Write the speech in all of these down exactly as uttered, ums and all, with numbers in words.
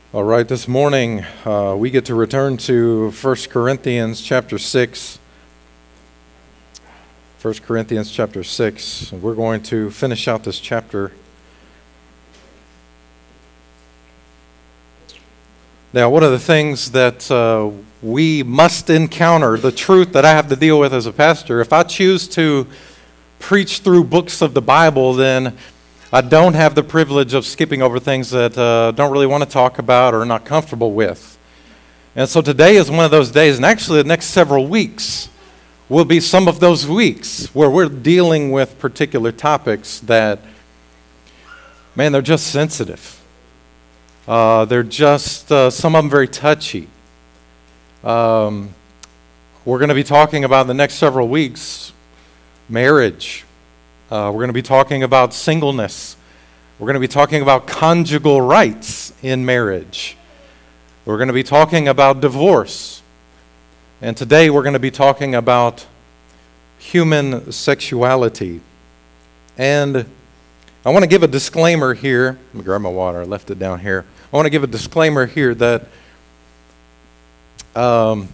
All right, this morning uh, we get to return to First Corinthians chapter six. First Corinthians chapter six. We're going to finish out this chapter. Now, one of the things that uh, we must encounter, the truth that I have to deal with as a pastor, if I choose to preach through books of the Bible, then I don't have the privilege of skipping over things that uh, don't really want to talk about or are not comfortable with. And so today is one of those days, and actually the next several weeks will be some of those weeks where we're dealing with particular topics that, man, they're just sensitive. Uh, they're just, uh, some of them very touchy. Um, we're going to be talking about the next several weeks, marriage. Uh, we're going to be talking about singleness. We're going to be talking about conjugal rights in marriage. We're going to be talking about divorce. And today we're going to be talking about human sexuality. And I want to give a disclaimer here. Let me grab my water. I left it down here. I want to give a disclaimer here that um,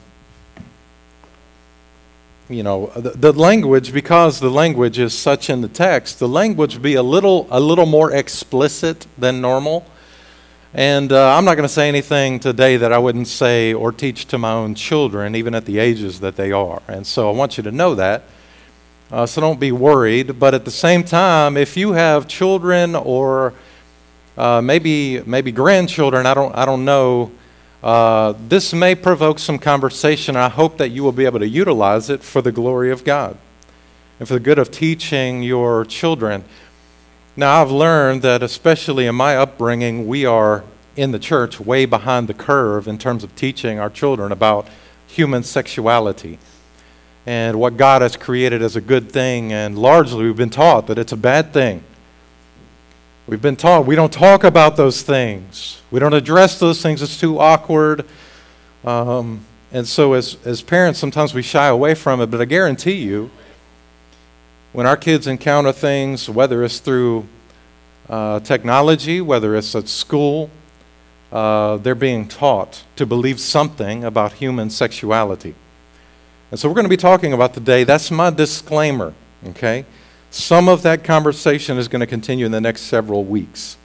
you know, the, the language, because the language is such in the text, the language will be a little, a little more explicit than normal. And uh, I'm not going to say anything today that I wouldn't say or teach to my own children, even at the ages that they are. And so I want you to know that. Uh, so don't be worried. But at the same time, if you have children or uh, maybe maybe grandchildren, I don't I don't know. Uh, this may provoke some conversation. I hope that you will be able to utilize it for the glory of God and for the good of teaching your children. Now, I've learned that, especially in my upbringing, we are in the church way behind the curve in terms of teaching our children about human sexuality and what God has created as a good thing. And largely, we've been taught that it's a bad thing. We've been taught we don't talk about those things. We don't address those things. It's too awkward. Um, and so as, as parents, sometimes we shy away from it. But I guarantee you, when our kids encounter things, whether it's through uh, technology, whether it's at school, uh, they're being taught to believe something about human sexuality. And so we're going to be talking about today. That's my disclaimer, okay? Some of that conversation is going to continue in the next several weeks.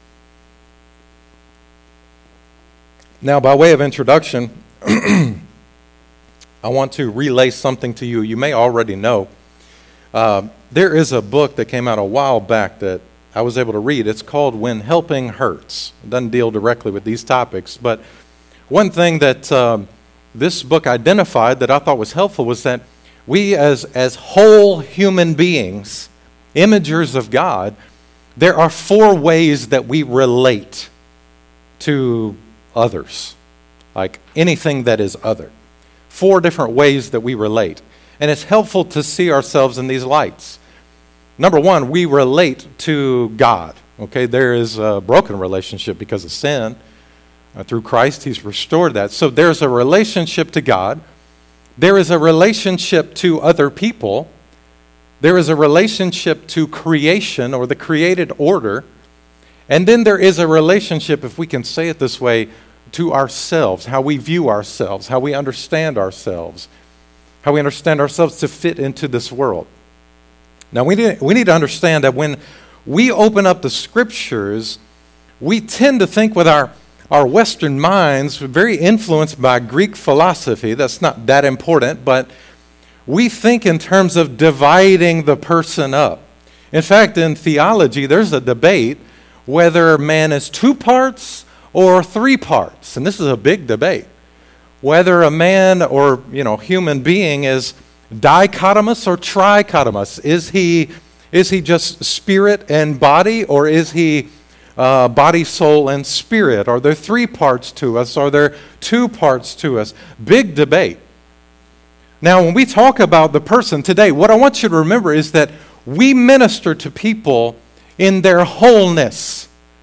Now, by way of introduction, I want to relay something to you. You may already know. Uh, there is a book that came out a while back that I was able to read. It's called When Helping Hurts. It doesn't deal directly with these topics, but one thing that um, this book identified that I thought was helpful was that we as, as whole human beings, imagers of God, there are four ways that we relate to others, like anything that is other. Four different ways that we relate. And it's helpful to see ourselves in these lights. Number one, we relate to God. Okay, there is a broken relationship because of sin. Uh, through Christ, He's restored that. So there's a relationship to God. There is a relationship to other people. There is a relationship to creation or the created order. And then there is a relationship, if we can say it this way, to ourselves, how we view ourselves, how we understand ourselves, how we understand ourselves to fit into this world. Now, we need, we need to understand that when we open up the Scriptures, we tend to think with our, our Western minds, very influenced by Greek philosophy. That's not that important, but we think in terms of dividing the person up. In fact, in theology, there's a debate whether man is two parts or three parts. And this is a big debate. Whether a man or, you know, human being is dichotomous or trichotomous. Is he, is he just spirit and body, or is he uh, body, soul, and spirit? Are there three parts to us? Are there two parts to us? Big debate. Now, when we talk about the person today, what I want you to remember is that we minister to people in their wholeness.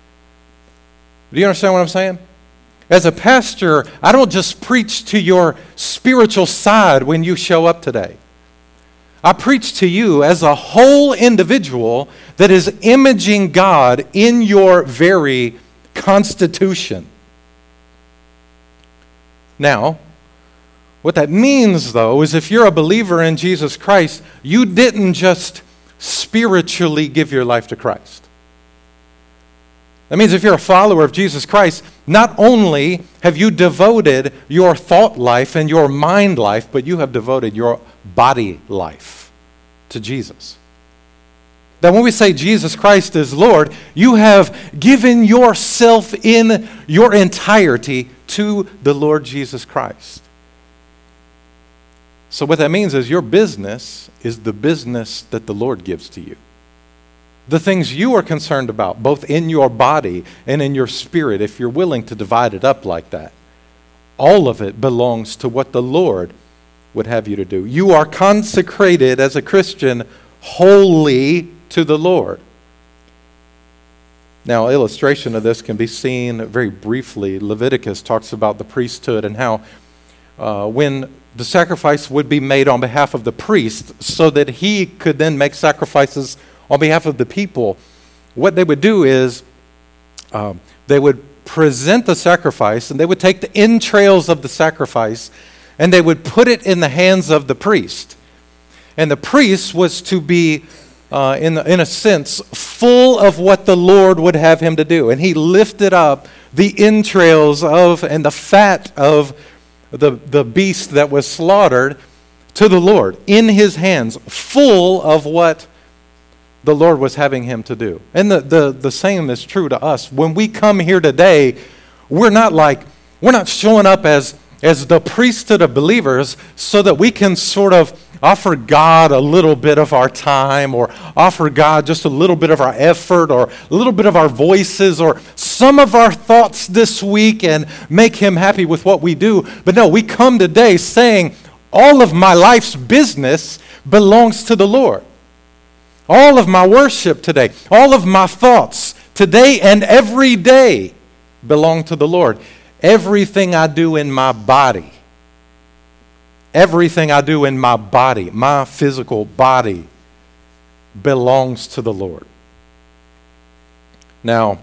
Do you understand what I'm saying? As a pastor, I don't just preach to your spiritual side when you show up today. I preach to you as a whole individual that is imaging God in your very constitution. Now, what that means, though, is if you're a believer in Jesus Christ, you didn't just spiritually give your life to Christ. That means if you're a follower of Jesus Christ, not only have you devoted your thought life and your mind life, but you have devoted your body life to Jesus. That when we say Jesus Christ is Lord, you have given yourself in your entirety to the Lord Jesus Christ. So what that means is your business is the business that the Lord gives to you. The things you are concerned about, both in your body and in your spirit, if you're willing to divide it up like that, all of it belongs to what the Lord would have you to do. You are consecrated as a Christian wholly to the Lord. Now, illustration of this can be seen very briefly. Leviticus talks about the priesthood and how uh, when the sacrifice would be made on behalf of the priest so that he could then make sacrifices on behalf of the people, what they would do is um, they would present the sacrifice and they would take the entrails of the sacrifice and they would put it in the hands of the priest. And the priest was to be, uh, in, the, in a sense, full of what the Lord would have him to do. And he lifted up the entrails of and the fat of the, the beast that was slaughtered to the Lord in his hands, full of what the Lord was having him to do. And the, the, the same is true to us. When we come here today, we're not like, we're not showing up as, as the priesthood of believers so that we can sort of offer God a little bit of our time or offer God just a little bit of our effort or a little bit of our voices or some of our thoughts this week and make him happy with what we do. But no, we come today saying all of my life's business belongs to the Lord. All of my worship today, all of my thoughts today and every day belong to the Lord. Everything I do in my body, everything I do in my body, my physical body, belongs to the Lord. Now,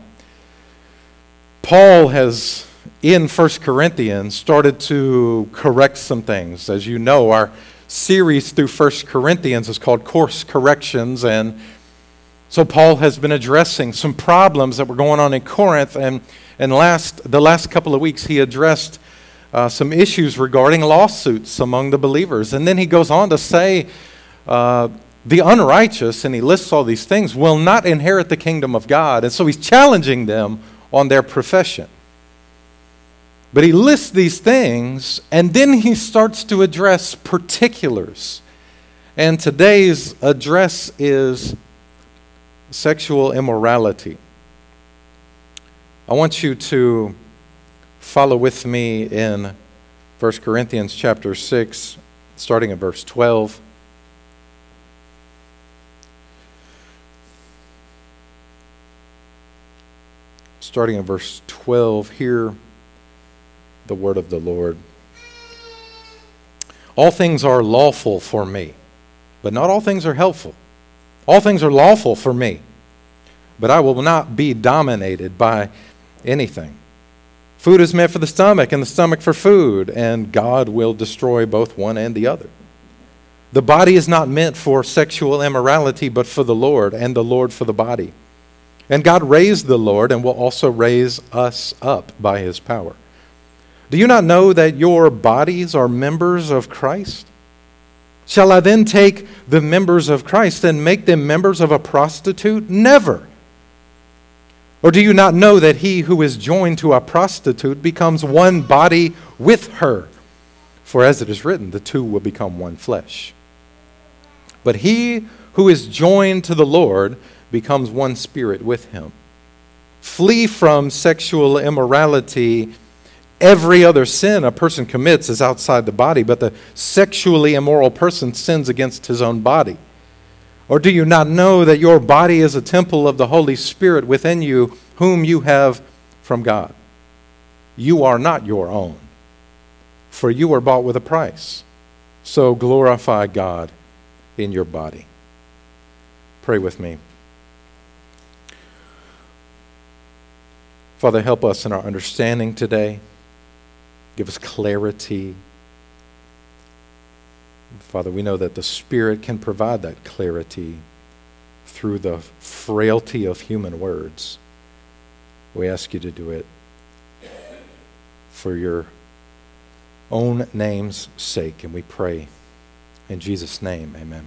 Paul has, in First Corinthians, started to correct some things. As you know, our series through First Corinthians is called Course Corrections, and so Paul has been addressing some problems that were going on in Corinth, and and last the last couple of weeks he addressed uh, some issues regarding lawsuits among the believers, and then he goes on to say uh, the unrighteous, and he lists all these things, will not inherit the kingdom of God, and so he's challenging them on their profession. But he lists these things, and then he starts to address particulars. And today's address is sexual immorality. I want you to follow with me in First Corinthians chapter six, starting at verse twelve. Starting at verse twelve, here the word of the Lord. All things are lawful for me, but not all things are helpful. All things are lawful for me, but I will not be dominated by anything. Food is meant for the stomach, and the stomach for food, and God will destroy both one and the other. The body is not meant for sexual immorality, but for the Lord, and the Lord for the body. And God raised the Lord, and will also raise us up by his power. Do you not know that your bodies are members of Christ? Shall I then take the members of Christ and make them members of a prostitute? Never. Or do you not know that he who is joined to a prostitute becomes one body with her? For as it is written, the two will become one flesh. But he who is joined to the Lord becomes one spirit with him. Flee from sexual immorality. Every other sin a person commits is outside the body, but the sexually immoral person sins against his own body. Or do you not know that your body is a temple of the Holy Spirit within you, whom you have from God? You are not your own, for you were bought with a price. So glorify God in your body. Pray with me. Father, help us in our understanding today. Give us clarity. Father, we know that the Spirit can provide that clarity through the frailty of human words. We ask you to do it for your own name's sake, and we pray in Jesus' name, amen.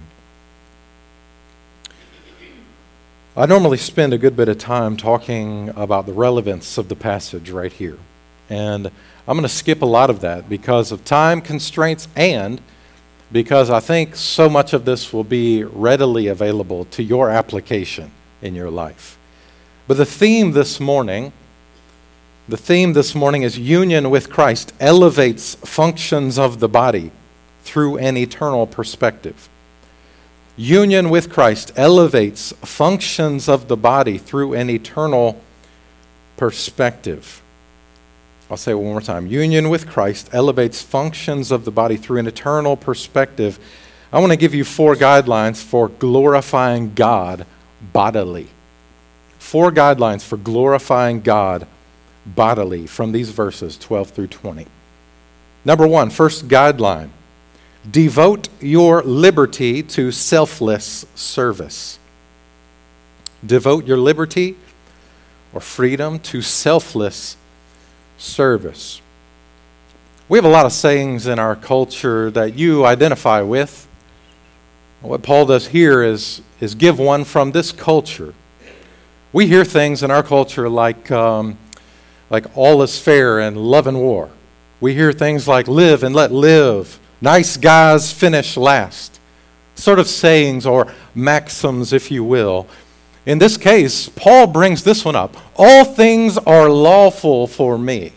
I normally spend a good bit of time talking about the relevance of the passage right here. And I'm going to skip a lot of that because of time constraints and because I think so much of this will be readily available to your application in your life. But the theme this morning, the theme this morning is union with Christ elevates functions of the body through an eternal perspective. Union with Christ elevates functions of the body through an eternal perspective. I'll say it one more time. Union with Christ elevates functions of the body through an eternal perspective. I want to give you four guidelines for glorifying God bodily. Four guidelines for glorifying God bodily from these verses twelve through twenty. Number one, first guideline. Devote your liberty to selfless service. Devote your liberty or freedom to selfless service. We have a lot of sayings in our culture that you identify with. What Paul does here is, is give one from this culture. We hear things in our culture like, um, like all is fair and love and war. We hear things like live and let live. Nice guys finish last. Sort of sayings or maxims, if you will. In this case, Paul brings this one up. All things are lawful for me.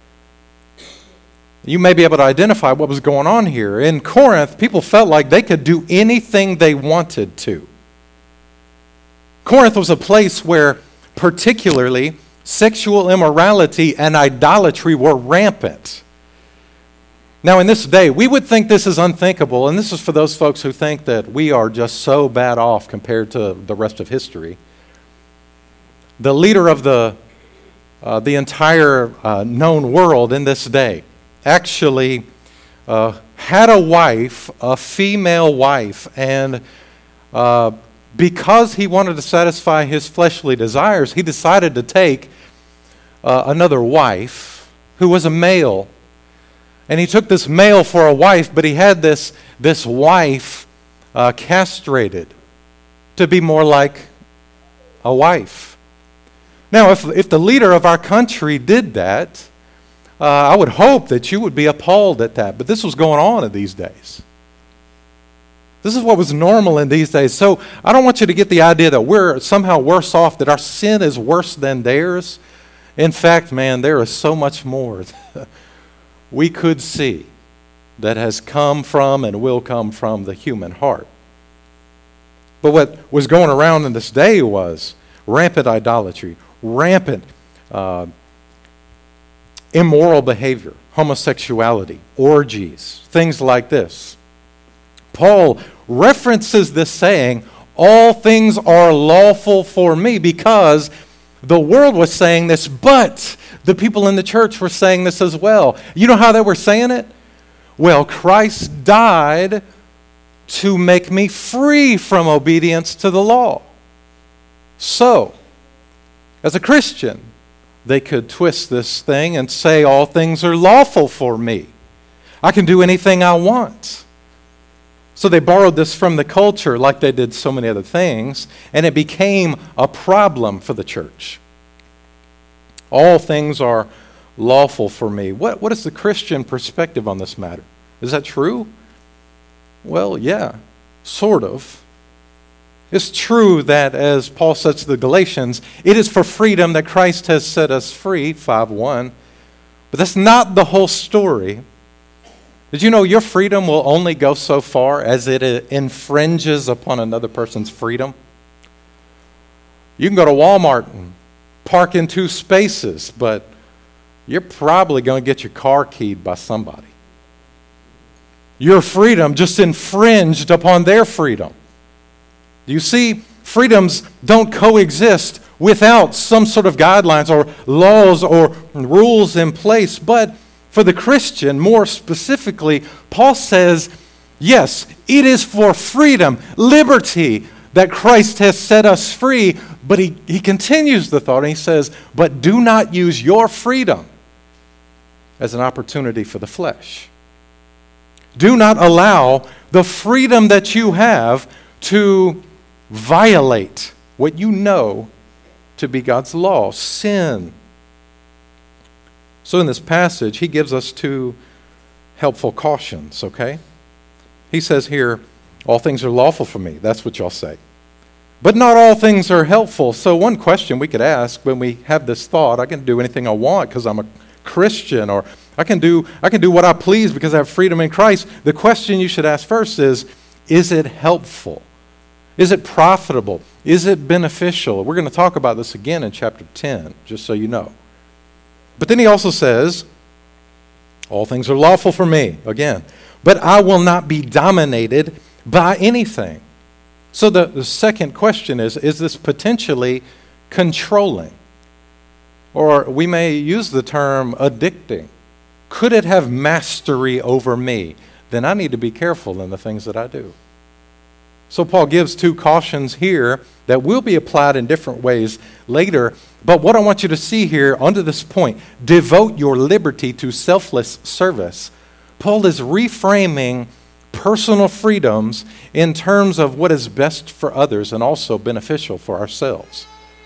You may be able to identify what was going on here. In Corinth, people felt like they could do anything they wanted to. Corinth was a place where particularly sexual immorality and idolatry were rampant. Now, in this day, we would think this is unthinkable, and this is for those folks who think that we are just so bad off compared to the rest of history. The leader of the, uh, the entire uh, known world in this day actually uh, had a wife, a female wife, and uh, because he wanted to satisfy his fleshly desires, he decided to take uh, another wife who was a male. And he took this male for a wife, but he had this, this wife uh, castrated to be more like a wife. Now, if, if the leader of our country did that, uh, I would hope that you would be appalled at that. But this was going on in these days. This is what was normal in these days. So I don't want you to get the idea that we're somehow worse off, that our sin is worse than theirs. In fact, man, there is so much more we could see that has come from and will come from the human heart. But what was going around in this day was rampant idolatry, rampant uh, immoral behavior, homosexuality, orgies, things like this. Paul references this saying, all things are lawful for me, because the world was saying this, but the people in the church were saying this as well. You know how they were saying it? Well, Christ died to make me free from obedience to the law. So, as a Christian, they could twist this thing and say all things are lawful for me. I can do anything I want. So they borrowed this from the culture like they did so many other things, and it became a problem for the church. All things are lawful for me. What, what is the Christian perspective on this matter? Is that true? Well, yeah, sort of. It's true that, as Paul says to the Galatians, it is for freedom that Christ has set us free, five one. But that's not the whole story. Did you know your freedom will only go so far as it infringes upon another person's freedom? You can go to Walmart and park in two spaces, but you're probably going to get your car keyed by somebody. Your freedom just infringed upon their freedom. Do you see? Freedoms don't coexist without some sort of guidelines or laws or rules in place, but For the Christian, more specifically, Paul says, yes, it is for freedom, liberty, that Christ has set us free. But he, he continues the thought and he says, but do not use your freedom as an opportunity for the flesh. Do not allow the freedom that you have to violate what you know to be God's law, sin. So in this passage, he gives us two helpful cautions, okay? He says here, all things are lawful for me. That's what y'all say. But not all things are helpful. So one question we could ask when we have this thought, I can do anything I want because I'm a Christian, or I can do I can do what I please because I have freedom in Christ. The question you should ask first is, is it helpful? Is it profitable? Is it beneficial? We're going to talk about this again in chapter ten, just so you know. But then he also says, all things are lawful for me, again, but I will not be dominated by anything. So the, the second question is, is this potentially controlling? Or we may use the term addicting. Could it have mastery over me? Then I need to be careful in the things that I do. So Paul gives two cautions here that will be applied in different ways later. But what I want you to see here under this point, devote your liberty to selfless service. Paul is reframing personal freedoms in terms of what is best for others and also beneficial for ourselves.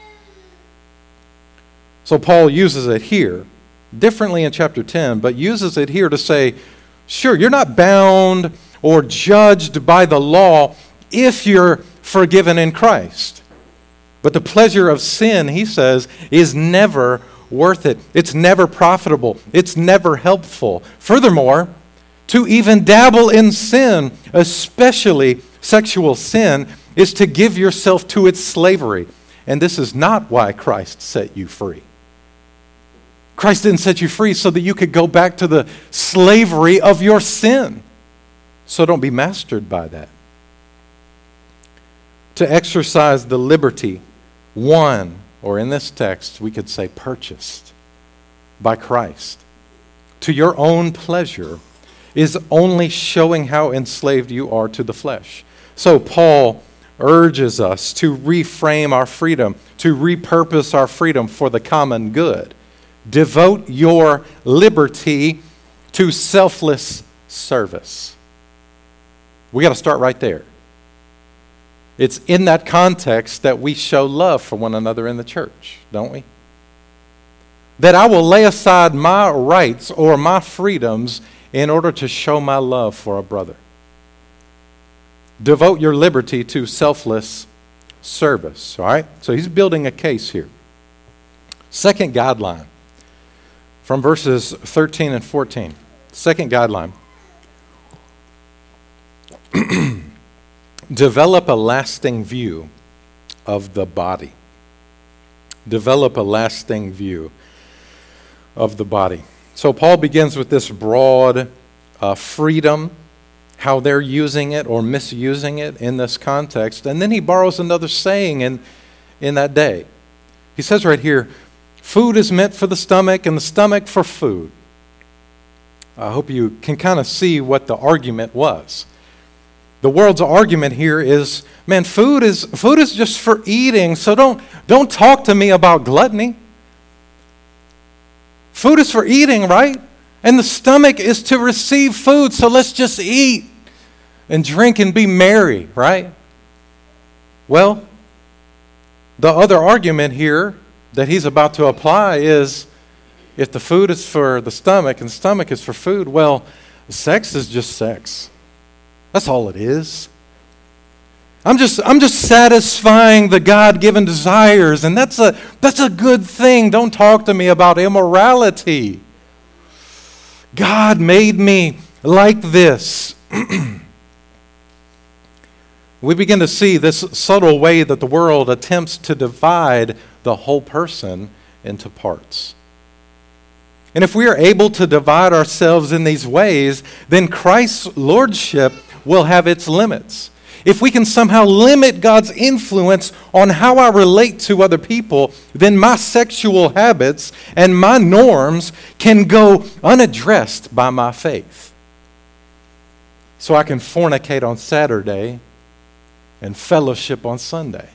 So Paul uses it here, differently in chapter ten, but uses it here to say, sure, you're not bound or judged by the law if you're forgiven in Christ. But the pleasure of sin, he says, is never worth it. It's never profitable. It's never helpful. Furthermore, to even dabble in sin, especially sexual sin, is to give yourself to its slavery. And this is not why Christ set you free. Christ didn't set you free so that you could go back to the slavery of your sin. So don't be mastered by that. To exercise the liberty won, or in this text, we could say purchased by Christ, to your own pleasure, is only showing how enslaved you are to the flesh. So Paul urges us to reframe our freedom, to repurpose our freedom for the common good. Devote your liberty to selfless service. We got to start right there. It's in that context that we show love for one another in the church, don't we? That I will lay aside my rights or my freedoms in order to show my love for a brother. Devote your liberty to selfless service, all right? So he's building a case here. Second guideline from verses thirteen and fourteen. Second guideline. Develop a lasting view of the body. Develop a lasting view of the body. So Paul begins with this broad uh, freedom, how they're using it or misusing it in this context. And then he borrows another saying in, in that day. He says right here, food is meant for the stomach and the stomach for food. I hope you can kind of see what the argument was. The world's argument here is, man, food is food is just for eating, so don't, don't talk to me about gluttony. Food is for eating, right? And the stomach is to receive food, so let's just eat and drink and be merry, right? Well, the other argument here that he's about to apply is, if the food is for the stomach and the stomach is for food, well, sex is just sex. That's all it is. I'm just I'm just satisfying the God-given desires, and that's a that's a good thing. Don't talk to me about immorality. God made me like this. We begin to see this subtle way that the world attempts to divide the whole person into parts. And if we are able to divide ourselves in these ways, then Christ's lordship will have its limits. if we can somehow limit God's influence on how I relate to other people, then my sexual habits and my norms can go unaddressed by my faith. So I can fornicate on Saturday and fellowship on Sunday.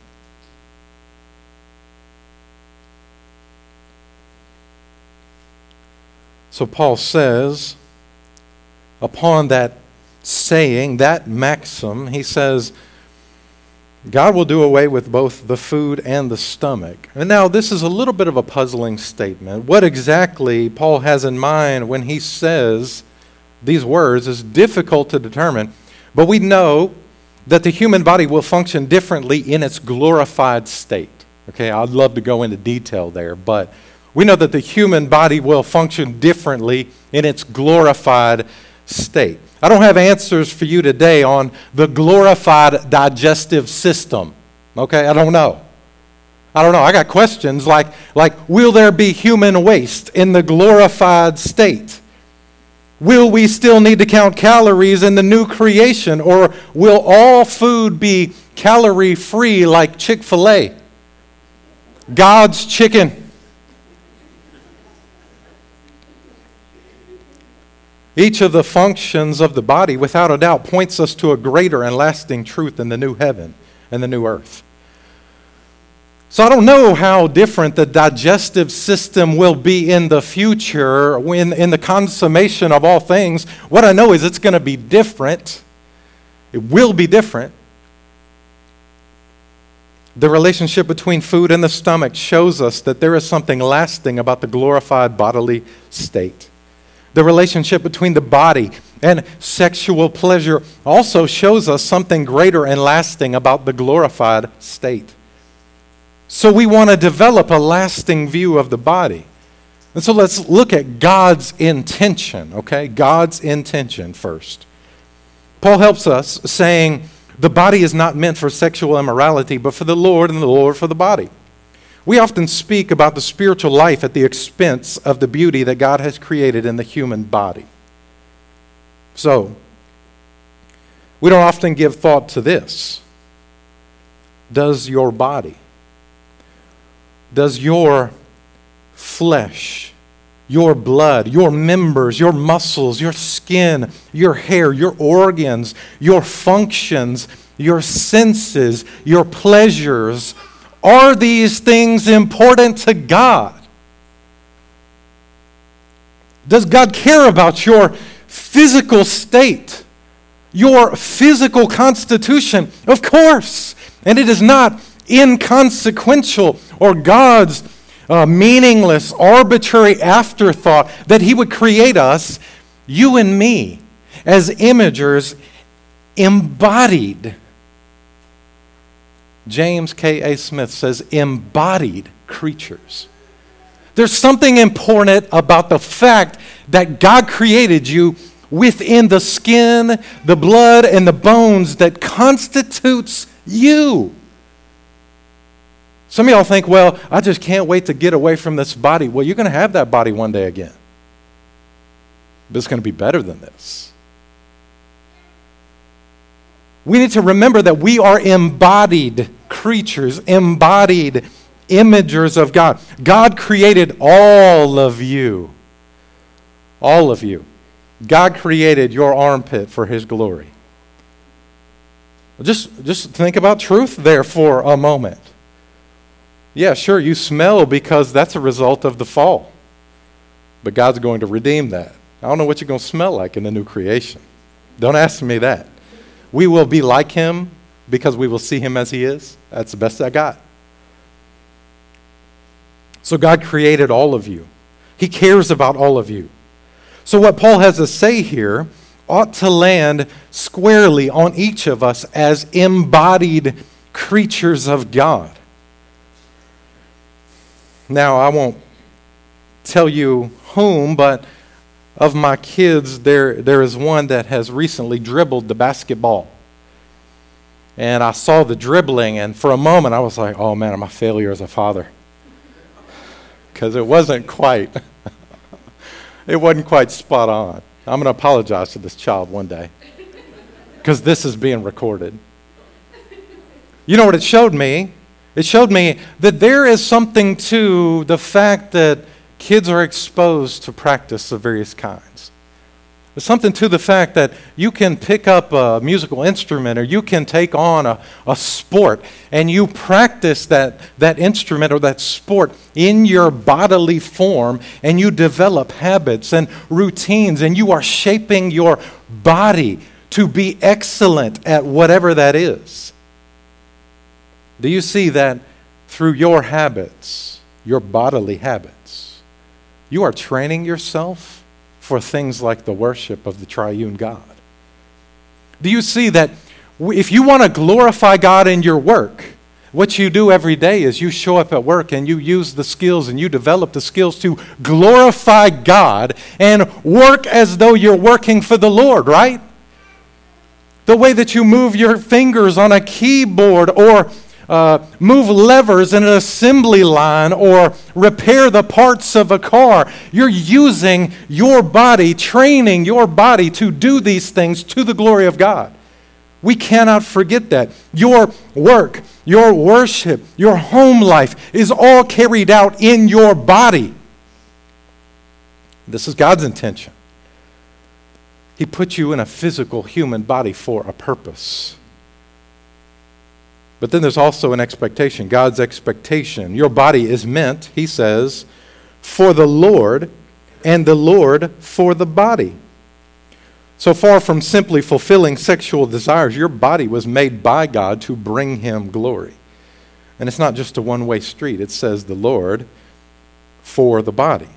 So Paul says, upon that saying, that maxim, he says, God will do away with both the food and the stomach. And now this is a little bit of a puzzling statement. What exactly Paul has in mind when he says these words is difficult to determine, but we know that the human body will function differently in its glorified state. Okay, I'd love to go into detail there, but we know that the human body will function differently in its glorified state. I don't have answers for you today on the glorified digestive system. Okay, I don't know. I don't know. I got questions like, like, will there be human waste in the glorified state? Will we still need to count calories in the new creation, or will all food be calorie-free like Chick-fil-A? God's chicken. Each of the functions of the body, without a doubt, points us to a greater and lasting truth in the new heaven and the new earth. So I don't know how different the digestive system will be in the future, when in the consummation of all things. What I know is it's going to be different. It will be different. The relationship between food and the stomach shows us that there is something lasting about the glorified bodily state. The relationship between the body and sexual pleasure also shows us something greater and lasting about the glorified state. So we want to develop a lasting view of the body. And so let's look at God's intention, okay? God's intention first. Paul helps us saying the body is not meant for sexual immorality, but for the Lord, and the Lord for the body. We often speak about the spiritual life at the expense of the beauty that God has created in the human body. So, we don't often give thought to this. Does your body, does your flesh, your blood, your members, your muscles, your skin, your hair, your organs, your functions, your senses, your pleasures, are these things important to God? Does God care about your physical state, your physical constitution? Of course. And it is not inconsequential or God's uh, meaningless, arbitrary afterthought that He would create us, you and me, as imagers embodied. James K A Smith says embodied creatures. There's something important about the fact that God created you within the skin, the blood, and the bones that constitutes you. Some of y'all think, well, I just can't wait to get away from this body. Well, you're going to have that body one day again. But it's going to be better than this. We need to remember that we are embodied creatures, embodied imagers of God. God created all of you. All of you. God created your armpit for His glory. Just, just think about truth there for a moment. Yeah, sure, you smell because that's a result of the fall. But God's going to redeem that. I don't know what you're going to smell like in the new creation. Don't ask me that. We will be like Him because we will see Him as He is. That's the best I got. So God created all of you. He cares about all of you. So what Paul has to say here ought to land squarely on each of us as embodied creatures of God. Now, I won't tell you whom, but of my kids, there, there is one that has recently dribbled the basketball. And I saw the dribbling, and for a moment I was like, oh man, I'm a failure as a father. Because it wasn't quite, it wasn't quite spot on. I'm going to apologize to this child one day. Because this is being recorded. You know what it showed me? It showed me that there is something to the fact that kids are exposed to practice of various kinds. There's something to the fact that you can pick up a musical instrument or you can take on a, a sport and you practice that, that instrument or that sport in your bodily form, and you develop habits and routines, and you are shaping your body to be excellent at whatever that is. Do you see that through your habits, your bodily habits, you are training yourself for things like the worship of the triune God? Do you see that if you want to glorify God in your work, what you do every day is you show up at work and you use the skills and you develop the skills to glorify God and work as though you're working for the Lord, right? The way that you move your fingers on a keyboard, or Uh, move levers in an assembly line, or repair the parts of a car. You're using your body, training your body to do these things to the glory of God. We cannot forget that. Your work, your worship, your home life is all carried out in your body. This is God's intention. He put you in a physical human body for a purpose. But then there's also an expectation, God's expectation. Your body is meant, he says, for the Lord, and the Lord for the body. So far from simply fulfilling sexual desires, your body was made by God to bring him glory. And it's not just a one-way street. It says the Lord for the body.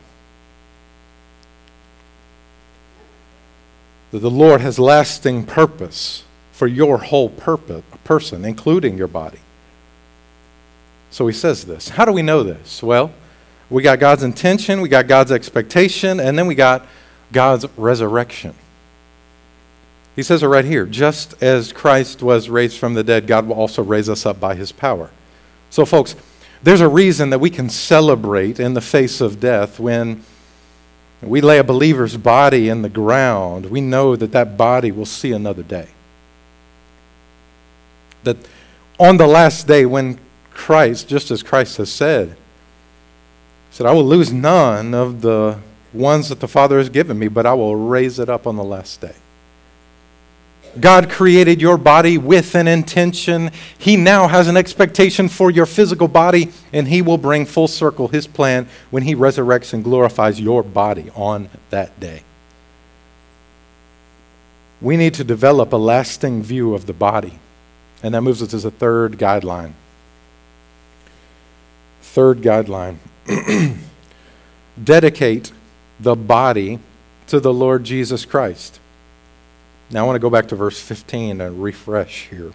That the Lord has lasting purpose for your whole purpose, person, including your body. So he says this. How do we know this? Well, we got God's intention, we got God's expectation, and then we got God's resurrection. He says it right here. Just as Christ was raised from the dead, God will also raise us up by his power. So folks, there's a reason that we can celebrate in the face of death. When we lay a believer's body in the ground, we know that that body will see another day. That on the last day, when Christ, just as Christ has said, said, I will lose none of the ones that the Father has given me, but I will raise it up on the last day. God created your body with an intention. He now has an expectation for your physical body, and he will bring full circle his plan when he resurrects and glorifies your body on that day. We need to develop a lasting view of the body. And that moves us to the third guideline. Third guideline. Dedicate the body to the Lord Jesus Christ. Now I want to go back to verse fifteen and refresh here.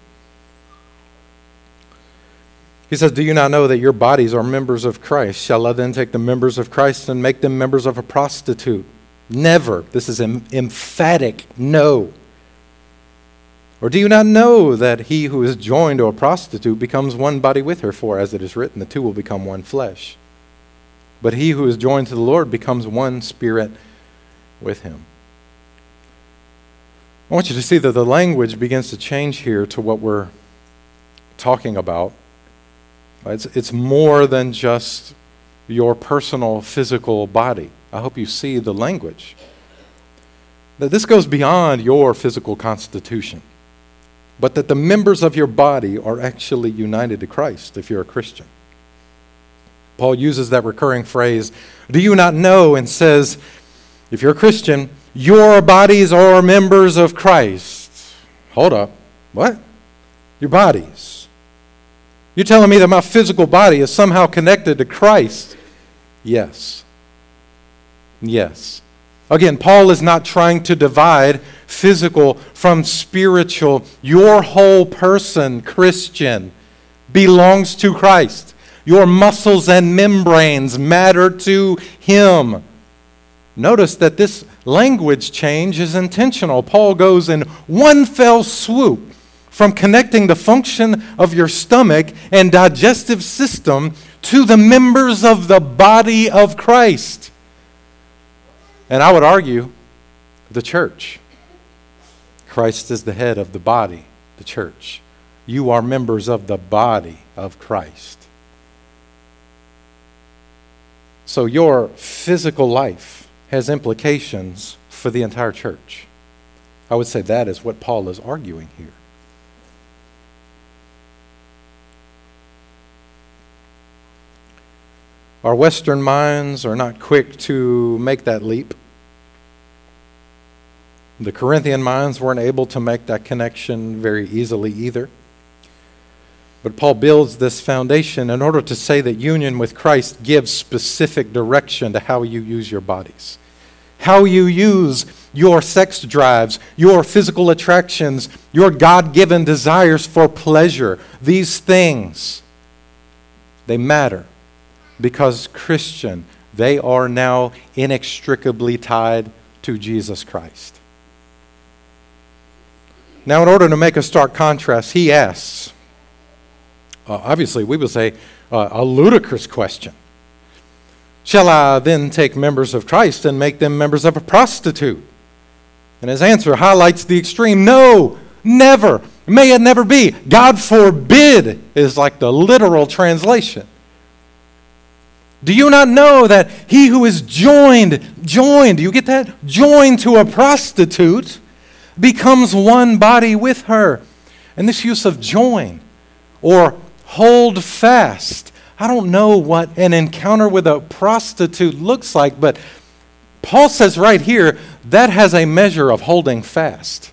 He says, do you not know that your bodies are members of Christ? Shall I then take the members of Christ and make them members of a prostitute? Never. This is an emphatic no. Or do you not know that he who is joined to a prostitute becomes one body with her? For as it is written, the two will become one flesh. But he who is joined to the Lord becomes one spirit with him. I want you to see that the language begins to change here to what we're talking about. It's, it's more than just your personal physical body. I hope you see the language. That this goes beyond your physical constitution, but that the members of your body are actually united to Christ if you're a Christian. Paul uses that recurring phrase, do you not know, and says, if you're a Christian, your bodies are members of Christ. Hold up. What? Your bodies. You're telling me that my physical body is somehow connected to Christ? Yes. Yes. Again, Paul is not trying to divide physical from spiritual. Your whole person, Christian, belongs to Christ. Your muscles and membranes matter to him. Notice that this language change is intentional. Paul goes in one fell swoop from connecting the function of your stomach and digestive system to the members of the body of Christ. And I would argue, the church. Christ is the head of the body, the church. you are members of the body of Christ. So your physical life has implications for the entire church. I would say that is what Paul is arguing here. Our Western minds are not quick to make that leap. The Corinthian minds weren't able to make that connection very easily either. But Paul builds this foundation in order to say that union with Christ gives specific direction to how you use your bodies. How you use your sex drives, your physical attractions, your God-given desires for pleasure. These things, they matter because, Christian, they are now inextricably tied to Jesus Christ. Now, in order to make a stark contrast, he asks, uh, obviously we would say uh, a ludicrous question. Shall I then take members of Christ and make them members of a prostitute? And his answer highlights the extreme. No, never. May it never be. God forbid is like the literal translation. Do you not know that he who is joined, joined, you get that? Joined to a prostitute becomes one body with her. And this use of join or hold fast, I don't know what an encounter with a prostitute looks like, but Paul says right here, that has a measure of holding fast.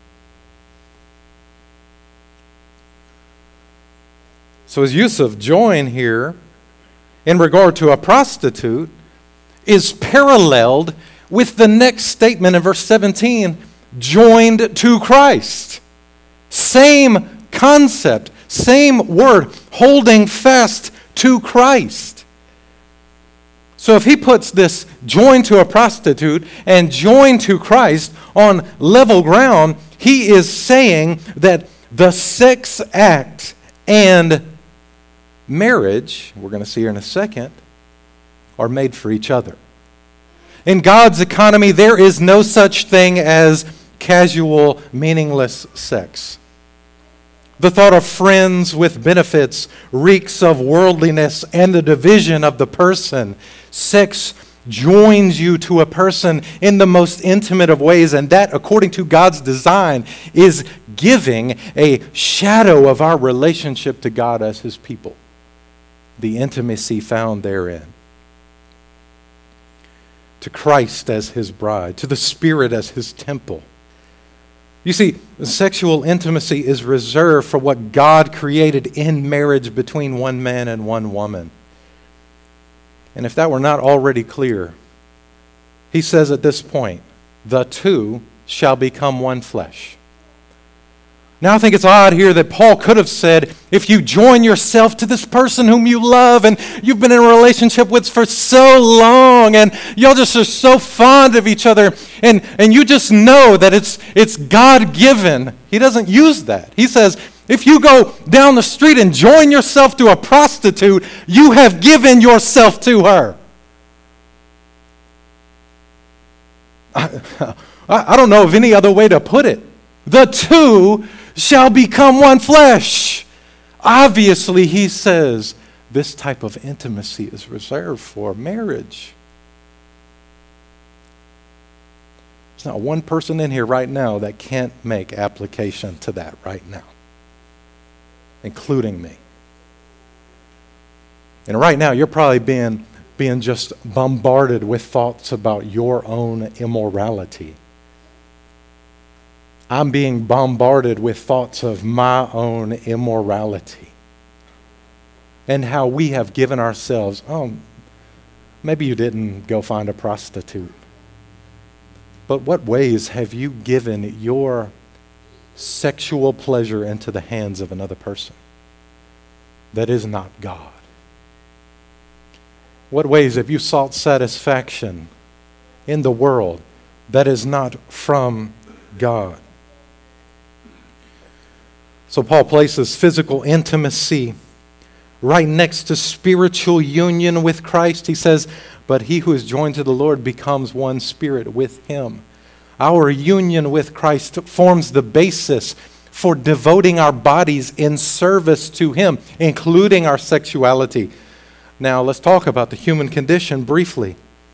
So his use of join here in regard to a prostitute is paralleled with the next statement in verse seventeen, joined to Christ. Same concept, same word, holding fast to Christ. So if he puts this joined to a prostitute and joined to Christ on level ground, he is saying that the sex act and marriage, we're going to see here in a second, are made for each other. In God's economy, there is no such thing as casual, meaningless sex. The thought of friends with benefits reeks of worldliness and the division of the person. Sex joins you to a person in the most intimate of ways, and that, according to God's design, is giving a shadow of our relationship to God as his people. The intimacy found therein. To Christ as his bride, to the Spirit as his temple. You see, sexual intimacy is reserved for what God created in marriage between one man and one woman. And if that were not already clear, he says at this point, the two shall become one flesh. Now I think it's odd here that Paul could have said, if you join yourself to this person whom you love and you've been in a relationship with for so long and y'all just are so fond of each other and, and you just know that it's, it's God-given. He doesn't use that. He says, if you go down the street and join yourself to a prostitute, you have given yourself to her. I, I don't know of any other way to put it. The two shall become one flesh. Obviously, he says this type of intimacy is reserved for marriage. There's not one person in here right now that can't make application to that right now, including me. And right now, you're probably being, being just bombarded with thoughts about your own immorality. I'm being bombarded with thoughts of my own immorality and how we have given ourselves, oh, maybe you didn't go find a prostitute, but what ways have you given your sexual pleasure into the hands of another person that is not God? What ways have you sought satisfaction in the world that is not from God? So Paul places physical intimacy right next to spiritual union with Christ. He says, but he who is joined to the Lord becomes one spirit with him. Our union with Christ forms the basis for devoting our bodies in service to Him, including our sexuality. Now, let's talk about the human condition briefly.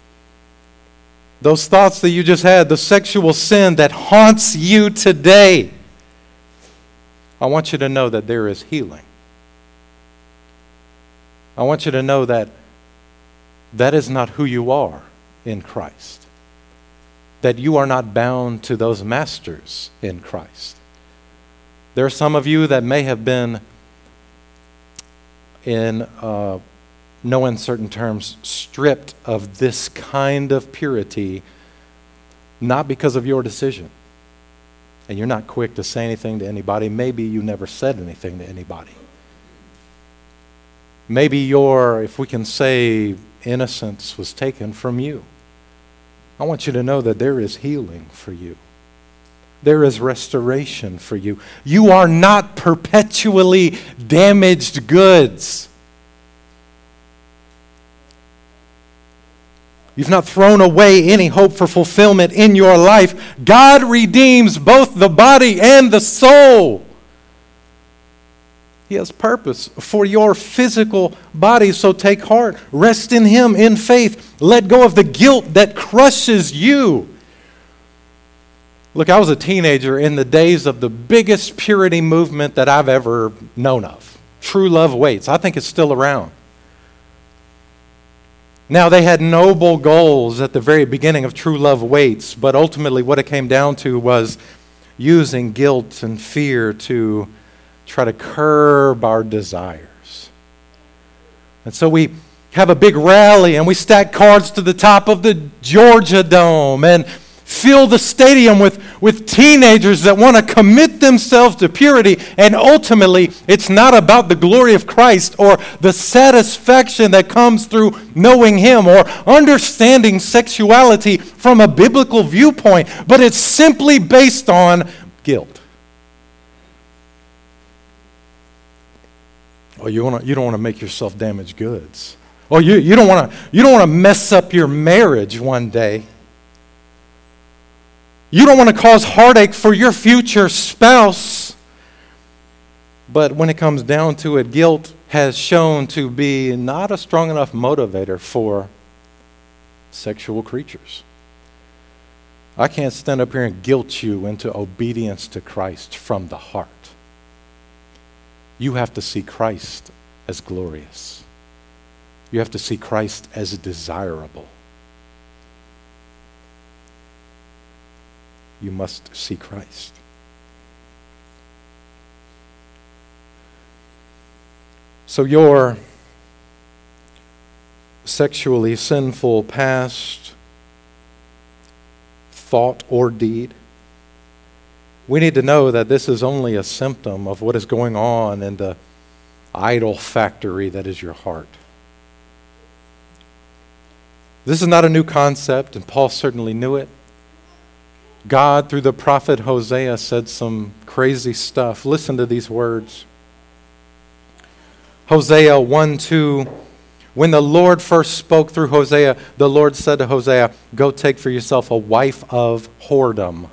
Those thoughts that you just had, the sexual sin that haunts you today, I want you to know that there is healing. I want you to know that that is not who you are in Christ. That you are not bound to those masters in Christ. There are some of you that may have been, in uh, no uncertain terms, stripped of this kind of purity, not because of your decision. And you're not quick to say anything to anybody. Maybe you never said anything to anybody. Maybe your, if we can say, innocence was taken from you. I want you to know that there is healing for you. There is restoration for you. You are not perpetually damaged goods. You've not thrown away any hope for fulfillment in your life. God redeems both the body and the soul. He has purpose for your physical body, so take heart. Rest in Him in faith. Let go of the guilt that crushes you. Look, I was a teenager in the days of the biggest purity movement that I've ever known of. True Love Waits. I think it's still around. Now, they had noble goals at the very beginning of True Love Waits, but ultimately what it came down to was using guilt and fear to try to curb our desires. And so we have a big rally and we stack cards to the top of the Georgia Dome and fill the stadium with, with teenagers that want to commit themselves to purity. And ultimately, it's not about the glory of Christ or the satisfaction that comes through knowing Him or understanding sexuality from a biblical viewpoint, but it's simply based on guilt. Or you want to, you don't want to make yourself damaged goods. Or you, you don't want to you don't want to mess up your marriage one day. You don't want to cause heartache for your future spouse. But when it comes down to it, guilt has shown to be not a strong enough motivator for sexual creatures. I can't stand up here and guilt you into obedience to Christ from the heart. You have to see Christ as glorious. You have to see Christ as desirable. You must see Christ. So your sexually sinful past, thought or deed, we need to know that this is only a symptom of what is going on in the idol factory that is your heart. This is not a new concept, and Paul certainly knew it. God, through the prophet Hosea, said some crazy stuff. Listen to these words. Hosea one two. When the Lord first spoke through Hosea, the Lord said to Hosea, "Go take for yourself a wife of whoredom,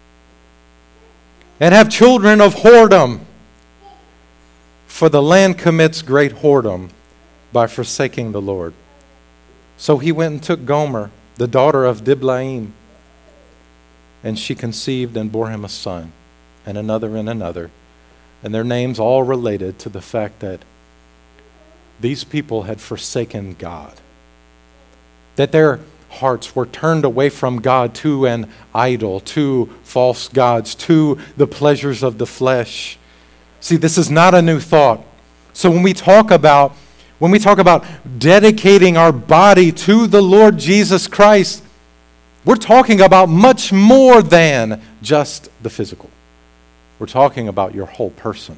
and have children of whoredom. For the land commits great whoredom by forsaking the Lord." So he went and took Gomer, the daughter of Diblaim, and she conceived and bore him a son, and another and another. And their names all related to the fact that these people had forsaken God, that their hearts were turned away from God to an idol, to false gods, to the pleasures of the flesh. See, this is not a new thought. So when we talk about when we talk about dedicating our body to the Lord Jesus Christ, we're talking about much more than just the physical. We're talking about your whole person.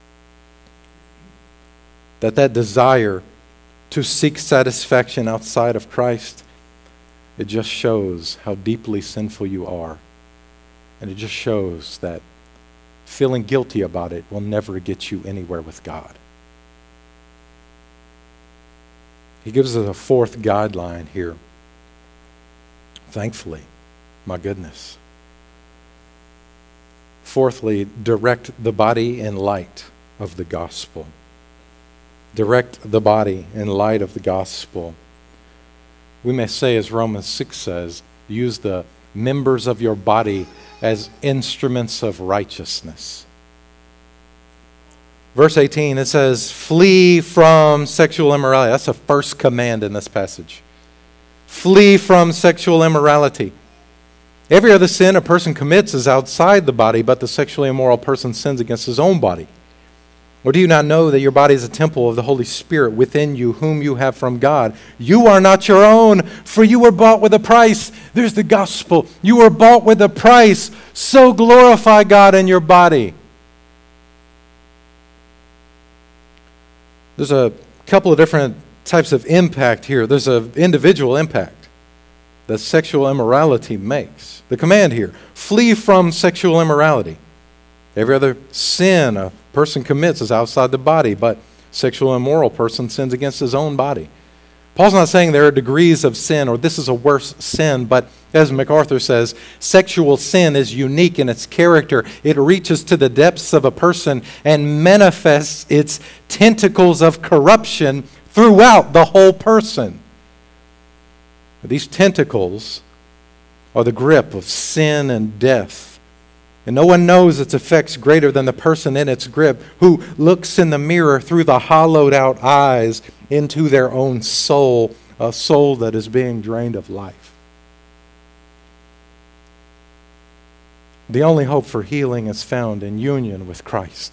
That that desire to seek satisfaction outside of Christ, it just shows how deeply sinful you are. And it just shows that feeling guilty about it will never get you anywhere with God. He gives us a fourth guideline here. Thankfully, my goodness. Fourthly, direct the body in light of the gospel. Direct the body in light of the gospel. We may say, as Romans six says, use the members of your body as instruments of righteousness. Verse eighteen, it says, flee from sexual immorality. That's the first command in this passage. Flee from sexual immorality. Every other sin a person commits is outside the body, but the sexually immoral person sins against his own body. Or do you not know that your body is a temple of the Holy Spirit within you, whom you have from God? You are not your own, for you were bought with a price. There's the gospel. You were bought with a price. So glorify God in your body. There's a couple of different types of impact here. There's an individual impact that sexual immorality makes. The command here, flee from sexual immorality. Every other sin a person commits is outside the body, but sexual immoral person sins against his own body. Paul's not saying there are degrees of sin or this is a worse sin, but as MacArthur says, sexual sin is unique in its character. It reaches to the depths of a person and manifests its tentacles of corruption throughout the whole person. These tentacles are the grip of sin and death. And no one knows its effects greater than the person in its grip who looks in the mirror through the hollowed out eyes into their own soul, a soul that is being drained of life. The only hope for healing is found in union with Christ.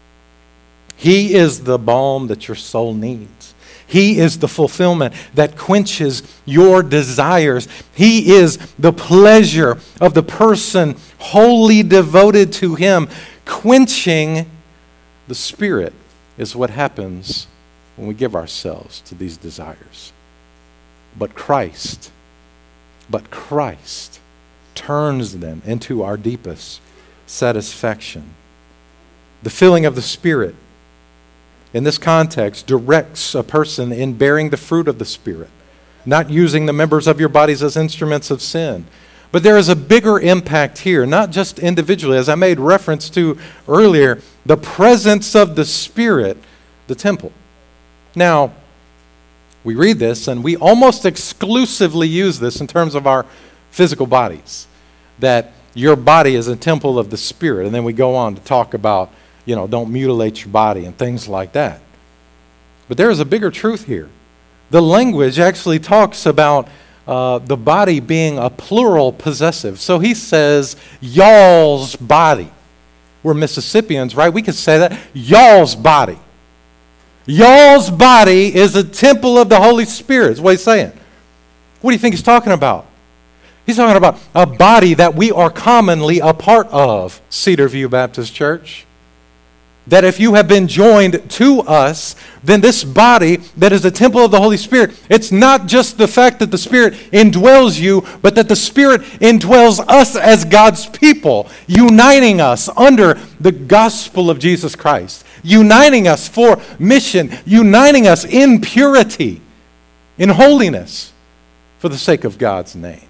He is the balm that your soul needs. He is the fulfillment that quenches your desires. He is the pleasure of the person wholly devoted to Him. Quenching the Spirit is what happens when we give ourselves to these desires. But Christ, but Christ turns them into our deepest satisfaction. The filling of the Spirit in this context directs a person in bearing the fruit of the Spirit, not using the members of your bodies as instruments of sin. But there is a bigger impact here, not just individually, as I made reference to earlier, the presence of the Spirit, the temple. Now, we read this and we almost exclusively use this in terms of our physical bodies, that your body is a temple of the Spirit. And then we go on to talk about, you know, don't mutilate your body and things like that. But there is a bigger truth here. The language actually talks about uh, the body being a plural possessive. So he says, y'all's body. We're Mississippians, right? We could say that. Y'all's body. Y'all's body is a temple of the Holy Spirit, is what he's saying. What do you think he's talking about? He's talking about a body that we are commonly a part of, Cedar View Baptist Church. That if you have been joined to us, then this body that is the temple of the Holy Spirit, it's not just the fact that the Spirit indwells you, but that the Spirit indwells us as God's people, uniting us under the gospel of Jesus Christ, uniting us for mission, uniting us in purity, in holiness, for the sake of God's name.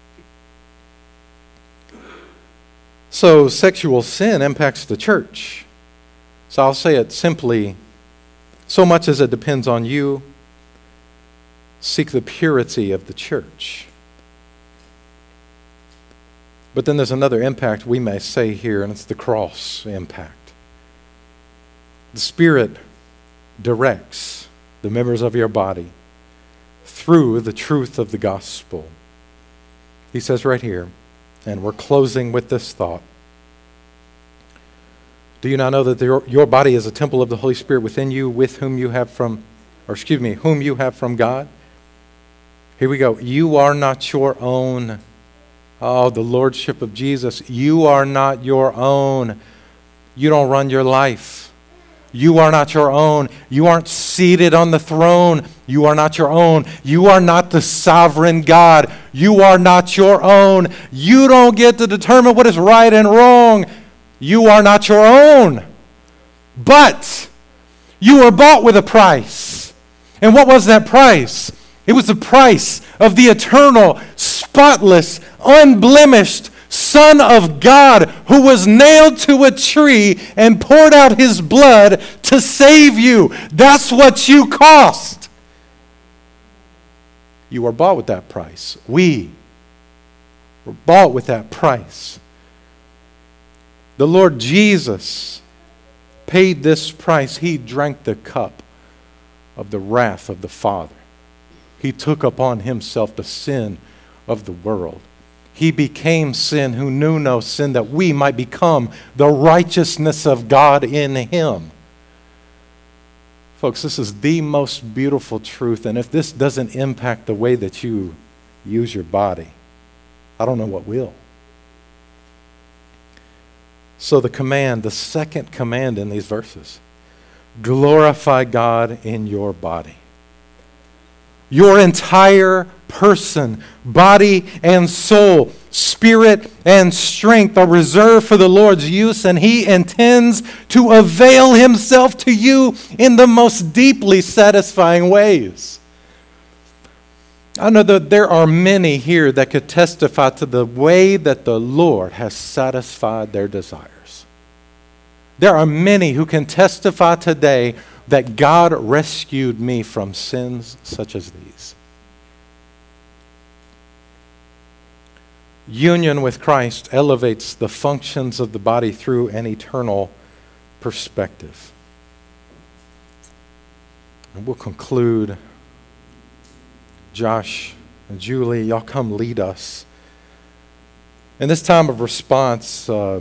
So sexual sin impacts the church. So I'll say it simply, so much as it depends on you, seek the purity of the church. But then there's another impact we may say here, and it's the cross impact. The Spirit directs the members of your body through the truth of the gospel. He says right here, and we're closing with this thought, do you not know that your, your body is a temple of the Holy Spirit within you, with whom you have from, or excuse me, whom you have from God? Here we go. You are not your own. Oh, the Lordship of Jesus. You are not your own. You don't run your life. You are not your own. You aren't seated on the throne. You are not your own. You are not the sovereign God. You are not your own. You don't get to determine what is right and wrong. You are not your own, but you were bought with a price. And what was that price? It was the price of the eternal, spotless, unblemished Son of God, who was nailed to a tree and poured out his blood to save you. That's what you cost. You were bought with that price. We were bought with that price. The Lord Jesus paid this price. He drank the cup of the wrath of the Father. He took upon himself the sin of the world. He became sin who knew no sin, that we might become the righteousness of God in him. Folks, this is the most beautiful truth, and if this doesn't impact the way that you use your body, I don't know what will. So the command, the second command in these verses, glorify God in your body. Your entire person, body and soul, spirit and strength are reserved for the Lord's use, and he intends to avail himself to you in the most deeply satisfying ways. I know that there are many here that could testify to the way that the Lord has satisfied their desires. There are many who can testify today that God rescued me from sins such as these. Union with Christ elevates the functions of the body through an eternal perspective. And we'll conclude. Josh and Julie, y'all come lead us. In this time of response, uh,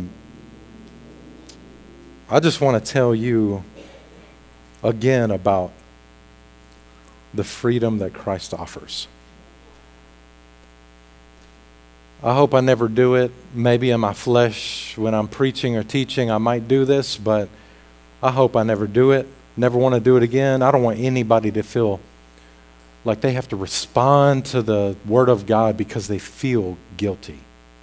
I just want to tell you again about the freedom that Christ offers. I hope I never do it. Maybe in my flesh, when I'm preaching or teaching, I might do this, but I hope I never do it. Never want to do it again. I don't want anybody to feel like they have to respond to the Word of God because they feel guilty.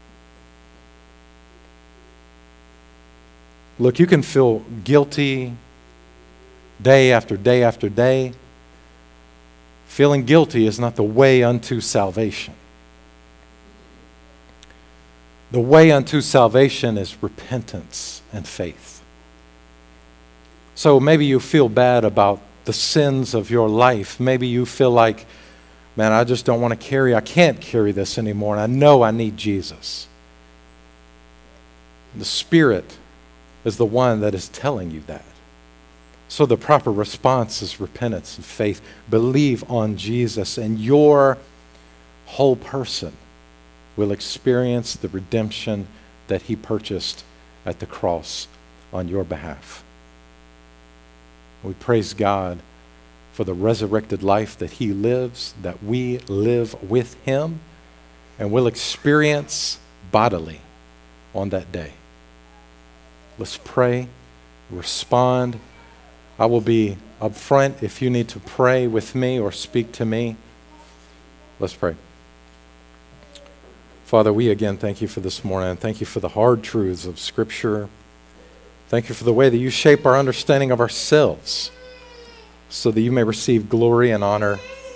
Look, you can feel guilty day after day after day. Feeling guilty is not the way unto salvation. The way unto salvation is repentance and faith. So maybe you feel bad about the sins of your life. Maybe you feel like, man, I just don't want to carry, I can't carry this anymore, and I know I need Jesus. The Spirit is the one that is telling you that. So the proper response is repentance and faith. Believe on Jesus, and your whole person will experience the redemption that he purchased at the cross on your behalf. We praise God for the resurrected life that he lives, that we live with him, and will experience bodily on that day. Let's pray, respond. I will be up front if you need to pray with me or speak to me. Let's pray. Father, we again thank you for this morning. Thank you for the hard truths of Scripture. Thank you for the way that you shape our understanding of ourselves so that you may receive glory and honor.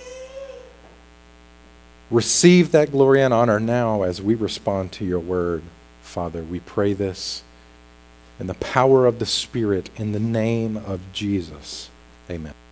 Receive that glory and honor now as we respond to your word. Father, we pray this in the power of the Spirit, in the name of Jesus. Amen.